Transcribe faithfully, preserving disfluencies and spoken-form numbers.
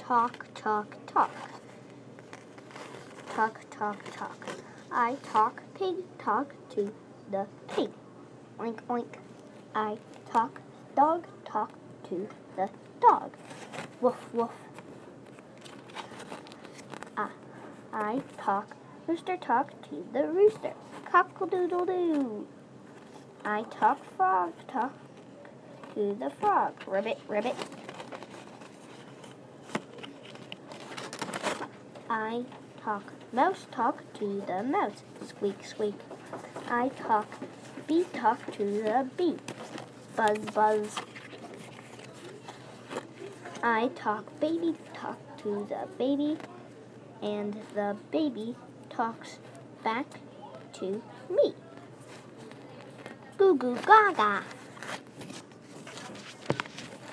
talk, talk, talk. Talk, talk, talk. I talk, pig, talk to the pig. Oink, oink. I talk, dog, talk to the dog. Woof, woof. Ah, I talk, rooster, talk to the rooster. Cock-a-doodle-doo. I talk, frog, talk to the frog. Ribbit, ribbit. I talk, mouse, talk to the mouse. Squeak, squeak. I talk, bee, talk to the bee. Buzz, buzz. I talk, baby, talk to the baby. And the baby talks back to me. Goo goo gaga.